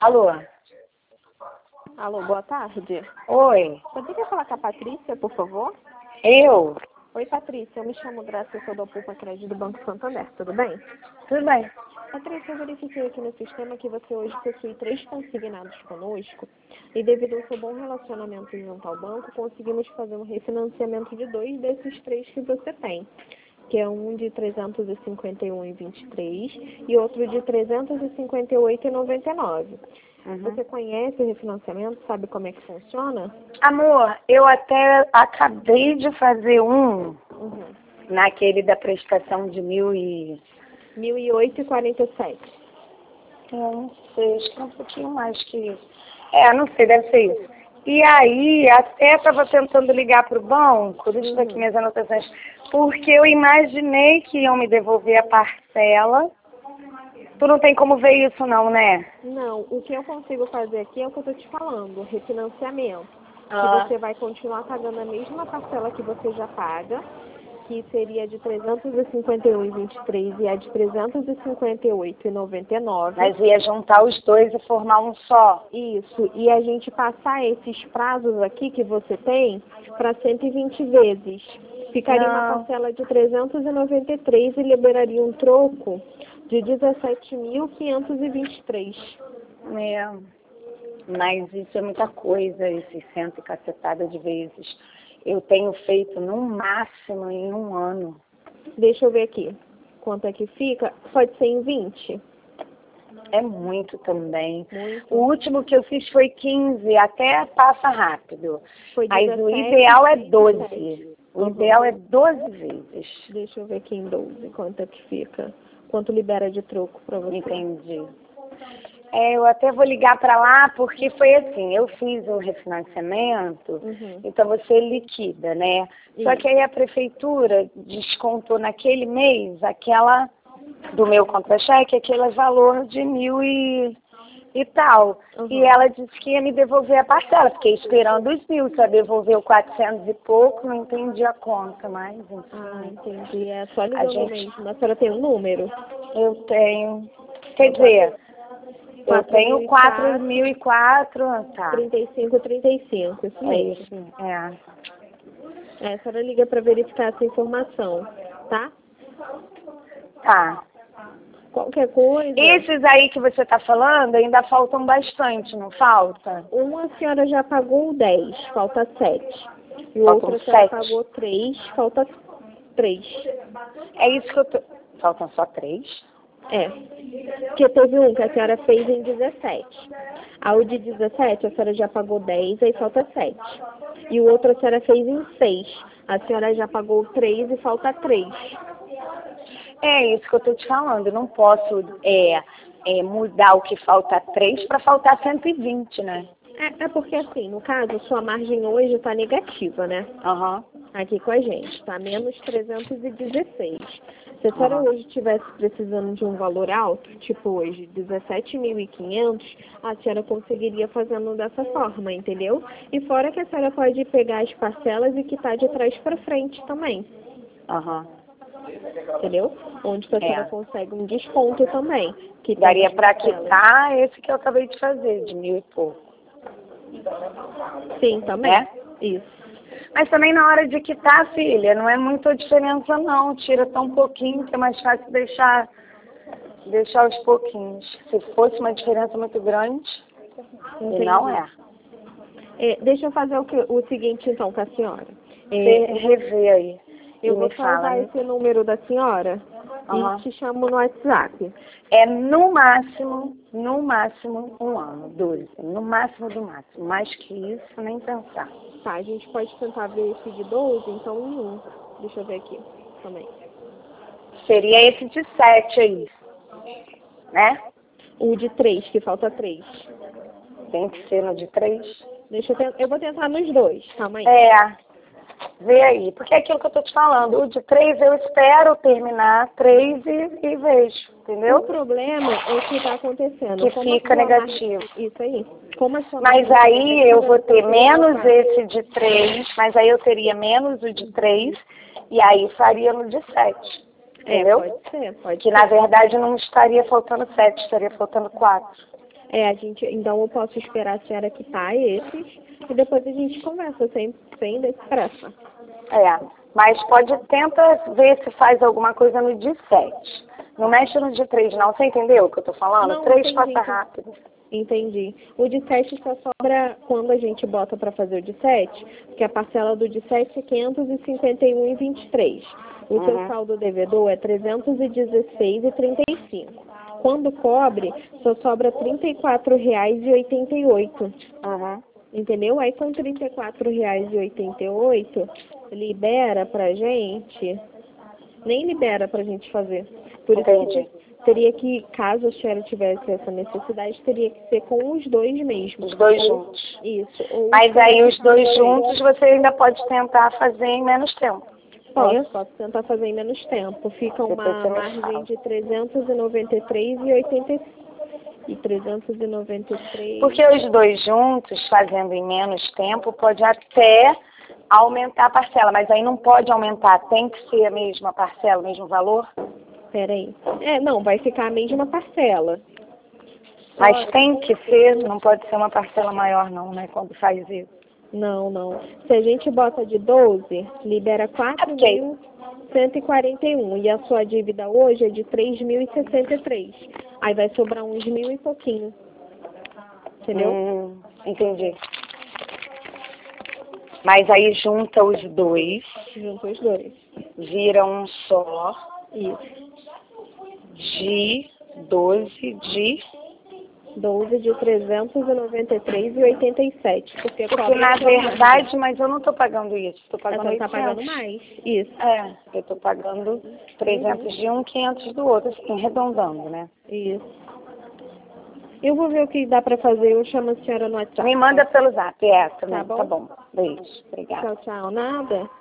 Alô? Alô, boa tarde. Oi. Poderia falar com a Patrícia, por favor? Eu? Oi, Patrícia. Eu me chamo Graça, eu sou da Poupa Crédito do Banco Santander. Tudo bem? Tudo bem. Patrícia, eu verifiquei aqui no sistema que você hoje possui 3 consignados conosco e devido ao seu bom relacionamento junto ao banco, conseguimos fazer um refinanciamento de 2 desses 3 que você tem, que é um de 351,23 e outro de 358,99. Você conhece o refinanciamento? Sabe como é que funciona? Amor, eu até acabei de fazer naquele da prestação de 1.008,47. Eu não sei, acho que é um pouquinho mais que isso. Não sei, deve ser isso. E aí, até estava tentando ligar para o banco, deixa eu ver aqui minhas anotações, porque eu imaginei que iam me devolver a parcela. Tu não tem como ver isso não, né? Não, o que eu consigo fazer aqui é o que eu estou te falando, refinanciamento. Que você vai continuar pagando a mesma parcela que você já paga, que seria de 351,23 e a de 358,99. Mas ia juntar os dois e formar um só. Isso, e a gente passar esses prazos aqui que você tem para 120 vezes. Ficaria uma parcela de 393 e liberaria um troco de 17.523. Mas isso é muita coisa, esses cento e cacetada de vezes. Eu tenho feito no máximo em um ano. Deixa eu ver aqui. Quanto é que fica? Pode ser em 20? É muito também. Muito. O último que eu fiz foi 15, até passa rápido. Foi Mas 17, o ideal é 12. 27. O ideal é 12 vezes. Deixa eu ver aqui em 12 quanto é que fica. Quanto libera de troco para você? Entendi. Eu até vou ligar para lá porque foi assim, eu fiz o refinanciamento, então você liquida, né? Só que aí a prefeitura descontou naquele mês aquela do meu contra-cheque, aquele valor de 1.000 e tal. E ela disse que ia me devolver a parcela. Fiquei esperando os 1.000, só devolveu 400 e pouco, não entendi a conta, mas enfim. Ah, entendi. É só ligando mesmo. A senhora tem um número? Eu tenho. Quer dizer, eu tenho 4.004, tá. 3535, isso mesmo. A senhora liga para verificar essa informação, tá? Tá. Qualquer coisa... Esses aí que você tá falando ainda faltam bastante, não falta? Uma a senhora já pagou 10, falta 7. E o outro a senhora 7. pagou 3, falta 3. É isso que eu tô... Faltam só 3? Porque teve um que a senhora fez em 17. O de 17 a senhora já pagou 10, aí falta 7. E o outro a senhora fez em 6. A senhora já pagou 3 e falta 3. É isso que eu tô te falando. Eu não posso mudar o que falta 3 para faltar 120, né? É porque assim, no caso, sua margem hoje está negativa, né? Aqui com a gente, tá menos 316. Se a senhora hoje estivesse precisando de um valor alto, tipo hoje, 17.500, a senhora conseguiria fazendo dessa forma, entendeu? E fora que a senhora pode pegar as parcelas e quitar de trás para frente também. Entendeu? Onde a senhora consegue um desconto também. Que daria para quitar esse que eu acabei de fazer, de 1.000 e pouco. Sim, também. Isso. Mas também na hora de quitar, filha, não é muita diferença não. Tira tão pouquinho que é mais fácil deixar aos pouquinhos. Se fosse uma diferença muito grande, e não é. Deixa eu fazer o seguinte então com a senhora. Você rever aí. Eu vou salvar esse número da senhora e te chamo no WhatsApp. No máximo um ano, 12. No máximo do máximo. Mais que isso, nem pensar. Tá, a gente pode tentar ver esse de 12, então em 1. Deixa eu ver aqui também. Seria esse de 7 aí, né? O de 3, que falta 3. Tem que ser no de 3? Eu vou tentar nos dois, calma aí. Vê aí, porque é aquilo que eu tô te falando. O de 3 eu espero terminar 3 e vejo, entendeu? O problema é o que está acontecendo. Que fica negativo. Isso aí. Mas aí eu vou ter menos esse de 3, mas aí eu teria menos o de 3 e aí faria no de 7. Entendeu? Pode ser. Que na verdade não estaria faltando 7, estaria faltando 4. Então eu posso esperar a senhora quitar esses e depois a gente conversa, sem pressa. Mas tenta ver se faz alguma coisa no dia 7. Não mexe no dia 3 não, você entendeu o que eu tô falando? Não, 3 passa rápido. Entendi. O de 7 só sobra quando a gente bota para fazer o de 7, porque a parcela do de 7 é 551,23. O seu saldo devedor é 316,35. Quando cobre, só sobra R$ 34,88. Entendeu? Aí com R$ 34,88, libera pra gente. Nem libera pra gente fazer. Por isso que teria que, caso a senhora tivesse essa necessidade, teria que ser com os dois mesmo. Os dois juntos. Isso. Mas aí os dois juntos você ainda pode tentar fazer em menos tempo. Posso tentar fazer em menos tempo. Fica uma margem de 393,83. Porque os dois juntos, fazendo em menos tempo, pode até aumentar a parcela, mas aí não pode aumentar, tem que ser a mesma parcela, o mesmo valor? Peraí. Não, vai ficar a mesma parcela. Mas tem que ser, não pode ser uma parcela maior não, né, quando faz isso. Não. Se a gente bota de 12, libera 4.141 e a sua dívida hoje é de 3.063. Aí vai sobrar uns 1.000 e pouquinho. Entendeu? Entendi. Mas aí junta os dois. Vira um só. Isso. De 12 de 393,87. Porque na verdade, mas eu não estou pagando isso, estou pagando 800. Você está pagando mais, isso. Eu estou pagando 300 de um, 500 do outro, assim, arredondando, né? Isso. Eu vou ver o que dá para fazer, eu chamo a senhora no WhatsApp. Me manda pelo zap, também, tá bom? Tá bom. Beijo, obrigada. Tchau, nada.